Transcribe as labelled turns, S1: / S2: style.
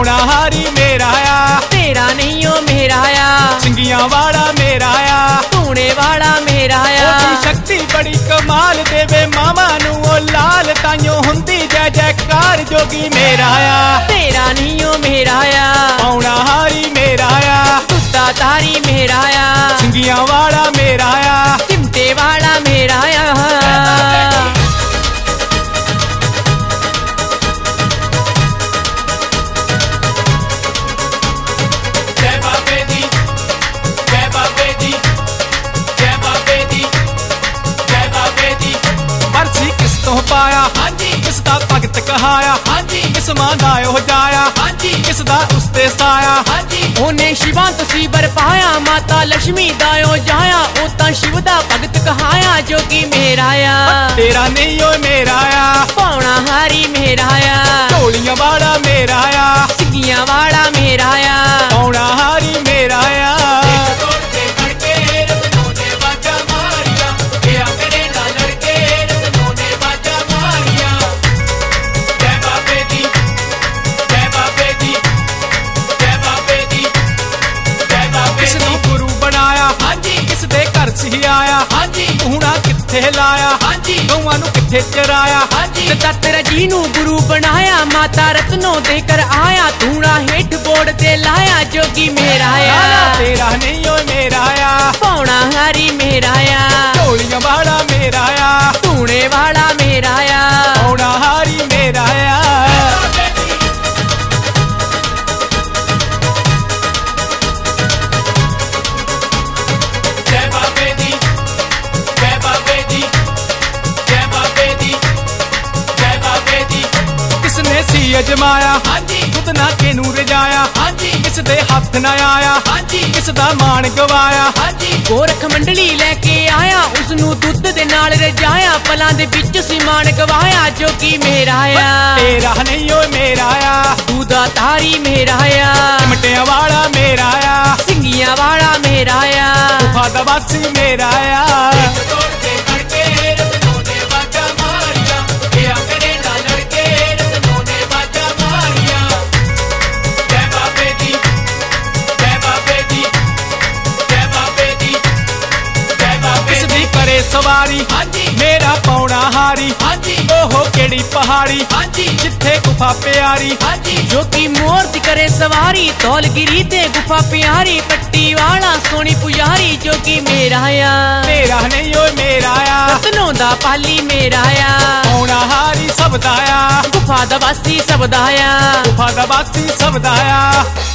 S1: पौना हारी मेरा आ,
S2: तेरा नहीं ओ मेरा आ,
S1: सिंगियां वाला मेरा आ,
S2: धूने वाला मेरा आ।
S1: ओदी शक्ति बड़ी कमाल देवे मामा नू ओ लाल, ताइयों हुंदी जय जयकार जोगी मेरा आ,
S2: तेरा नहीं ओ मेरा आ,
S1: पौना हारी मेरा आ,
S2: तुत्ता तारी मेरा आ,
S1: सिंगियां वाला मेरा आ,
S2: चिमटे वाला मेरा आ।
S1: पाया किसदा भगत कहाया, किस मां दा हो जाया, किसदा उसते साया।
S2: ओने शिवा तुसी बरपाया, माता लक्ष्मी दा हो जाया, ओ तां शिव दा भगत कहाया जोगी मेरा आ।
S1: तेरा नहीं ओ मेरा आ,
S2: पौना हारी मेरा आ,
S1: ढोलियां वाला मेरा आ,
S2: सिंगियां वाला मेरा आ,
S1: पौना हारी मेरा आ। आया तूना किथे लाया, गौआं नू किथे चराया,
S2: तेरा जी नू गुरु बनाया, माता रत्नों दे कर आया, तूना हेठ बोर्ड ते लाया जोगी मेरा आ।
S1: तेरा नहीं ओ मेरा आ,
S2: पौना हारी मेरा आ,
S1: ढोलियां वाला मेरा आ,
S2: धूने वाला मेरा आ,
S1: पौना हारी मेरा आ। अजमाया खुद ना केनू रजाया, किस दे हाथ ना आया, किस दा मान गवाया।
S2: गोरख मंडली लेके आया, उसनू दुध दे नाल रजाया, पलां दे विच सी मान गवाया जोगी मेरा आ।
S1: तेरा नहीं ओ मेरा आ,
S2: दूधा तारी मेरा आ,
S1: चिमटियां वाला मेरा आ,
S2: सिंगियां वाला मेरा आ,
S1: गुफा दा वासी मेरा आ। सवारी मेरा पौना हारी, ओहो केड़ी पहाड़ी जिथे गुफा प्यारी,
S2: जो की मूर्ति करे सवारी, धौलगिरी ते गुफा प्यारी, पट्टी वाला सोनी पुजारी जोगी मेरा आ।
S1: तेरा नहीं ओ मेरा आ,
S2: रत्नों दा पाली मेरा आ,
S1: पौना हारी सब दा आ,
S2: गुफा दा वासी सब दा आ,
S1: गुफा दा वासी सब दा आ।